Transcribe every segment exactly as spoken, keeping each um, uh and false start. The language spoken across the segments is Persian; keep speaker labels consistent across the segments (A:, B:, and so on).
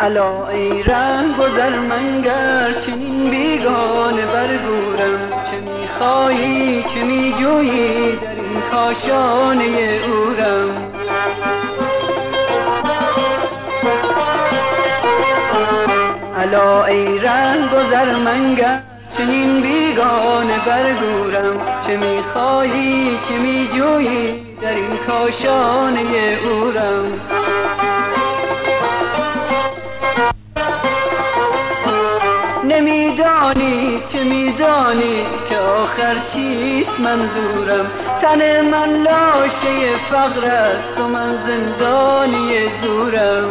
A: الا ای رهگذر منگر چنین بیگانه برگورم، چه میخوایی چه میجویی در این کاشانه عورم. الا ای رهگذر منگر چنین بیگانه برگورم، چه میخوایی چه میجویی در این کاشانه عورم. نمیدانی چه میدانی که آخر چیست منظورم، تن من لاشه فقر است و من زندانی زورم.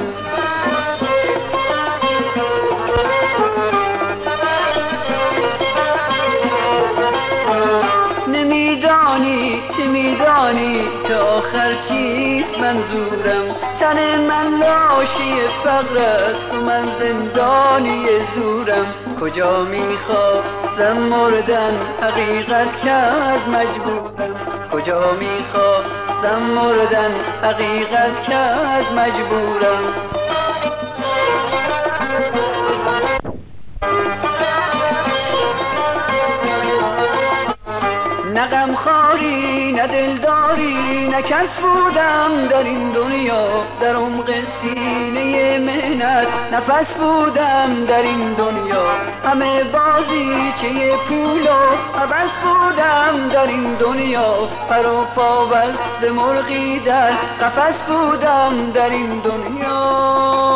A: نمیدانی چه میدانی که آخر چیست منظورم، تن من لاشه فقر است و من زندانی زورم. کجا میخواستم مردن حقیقت کرد مجبورم، کجا میخواستم مردن حقیقت کرد مجبورم. نه غمخواری نه دلداری نه کس بودم در این دنیا، در عمق سینه محنت نفس بودم در این دنیا. همه بازیچه پول و هوس بودم در این دنیا، پر و پا بسته مرغی در قفس بودم در این دنیا.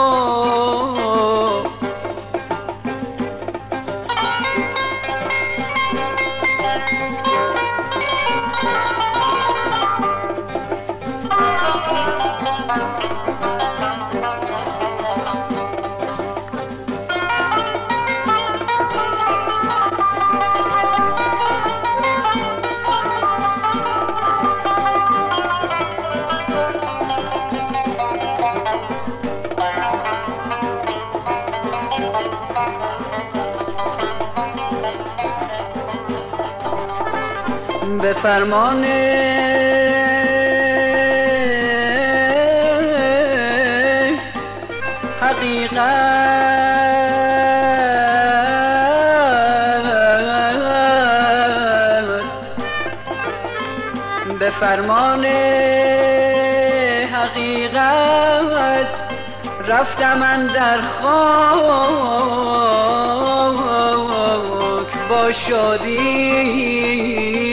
A: به فرمان حقیقت، به فرمان حقیقت رفتم اندر خاک با شادی،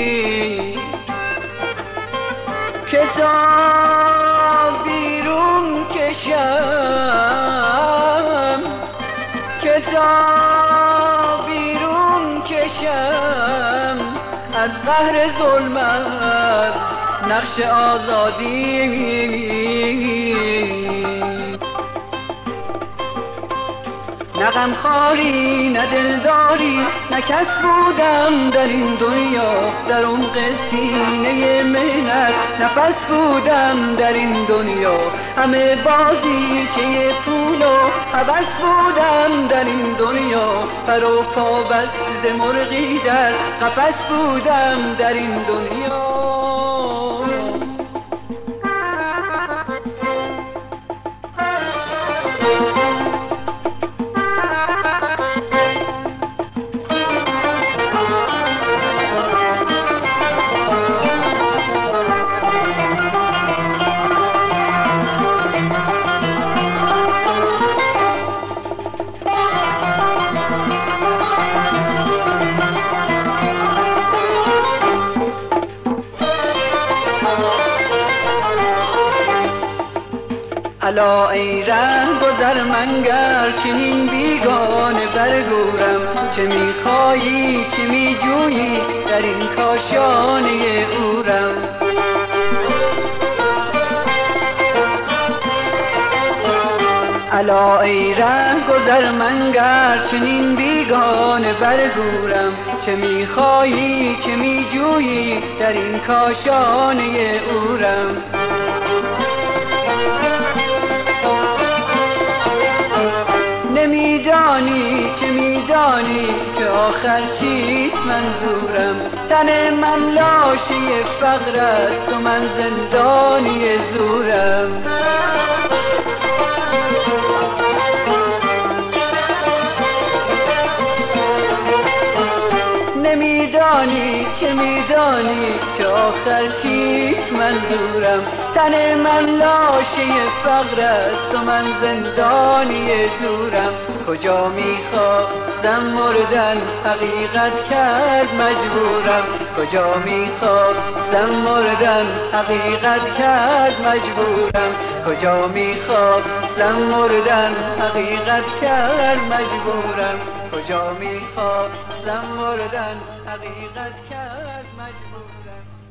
A: که تا بیرون کشم، که تا بیرون کشم از قهر ظلمت نقش آزادی. نه غمخواری نه دلداری نه کس بودم در این دنیا، در عمق سینه محنت نفس بودم در این دنیا. همه بازیچه پول و هوس بودم در این دنیا، پر و پا بسته مرغی در قفس بودم در این دنیا. الا ای رهگذر منگر چنین بیگانه برگورم، چه میخوایی چه میجویی در این کاشانه عورم. الا ای رهگذر منگر چنین بیگانه برگورم، چه میخوایی چه میجویی در این کاشانه عورم. نمیدانی چه میدانی که آخر چیست منظورم، تن من لاشه فقر است و من زندانی زورم. میدانی چه میدانی که آخر چیست منظورم؟ تن من لاشه فقر است و من زندانی زورم. کجا میخواستم مردن حقیقت کرد مجبورم. کجا میخواستم مردن حقیقت کرد مجبورم. کجا میخواستم مردن حقیقت کرد مجبورم. کجا میخواستم مردن حقیقت کرد مجبورم.